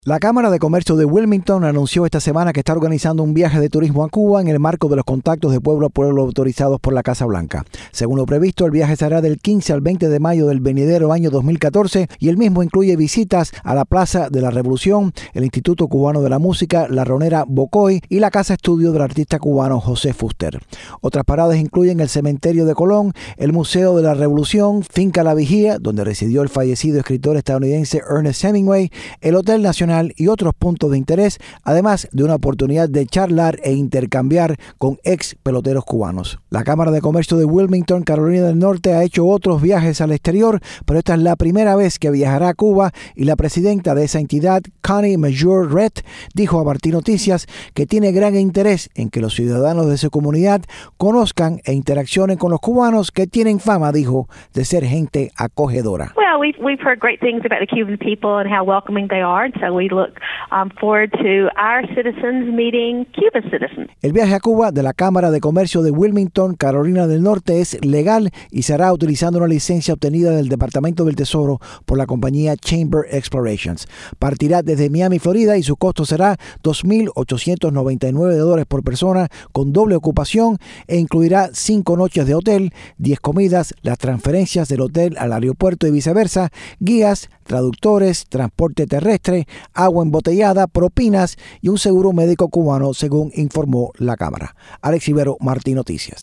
La Cámara de Comercio de Wilmington anunció esta semana que está organizando un viaje de turismo a Cuba en el marco de los contactos de pueblo a pueblo autorizados por la Casa Blanca. Según lo previsto, el viaje será del 15 al 20 de mayo del venidero año 2014 y el mismo incluye visitas a la Plaza de la Revolución, el Instituto Cubano de la Música, la Ronera Bocoy y la Casa Estudio del artista cubano José Fuster. Otras paradas incluyen el Cementerio de Colón, el Museo de la Revolución, Finca La Vigía, donde residió el fallecido escritor estadounidense Ernest Hemingway, el Hotel Nacional y otros puntos de interés, además de una oportunidad de charlar e intercambiar con ex peloteros cubanos. La Cámara de Comercio de Wilmington, Carolina del Norte, ha hecho otros viajes al exterior, pero esta es la primera vez que viajará a Cuba y la presidenta de esa entidad, Connie Major-Red, dijo a Martín Noticias que tiene gran interés en que los ciudadanos de su comunidad conozcan e interaccionen con los cubanos que tienen fama, dijo, de ser gente acogedora. Well, we've heard great things about the Cuban people and how welcoming they are, and so we look forward to our citizens meeting Cuban citizens. El viaje a Cuba de la Cámara de Comercio de Wilmington, Carolina del Norte, es legal y se hará utilizando una licencia obtenida del Departamento del Tesoro por la compañía Chamber Explorations. Partirá desde Miami, Florida, y su costo será $2,899 por persona con doble ocupación e incluirá 5 noches de hotel, 10 comidas, las transferencias del hotel al aeropuerto y viceversa, guías, traductores, transporte terrestre, agua embotellada, propinas y un seguro médico cubano, según informó la Cámara. Alex Ibero, Martín Noticias.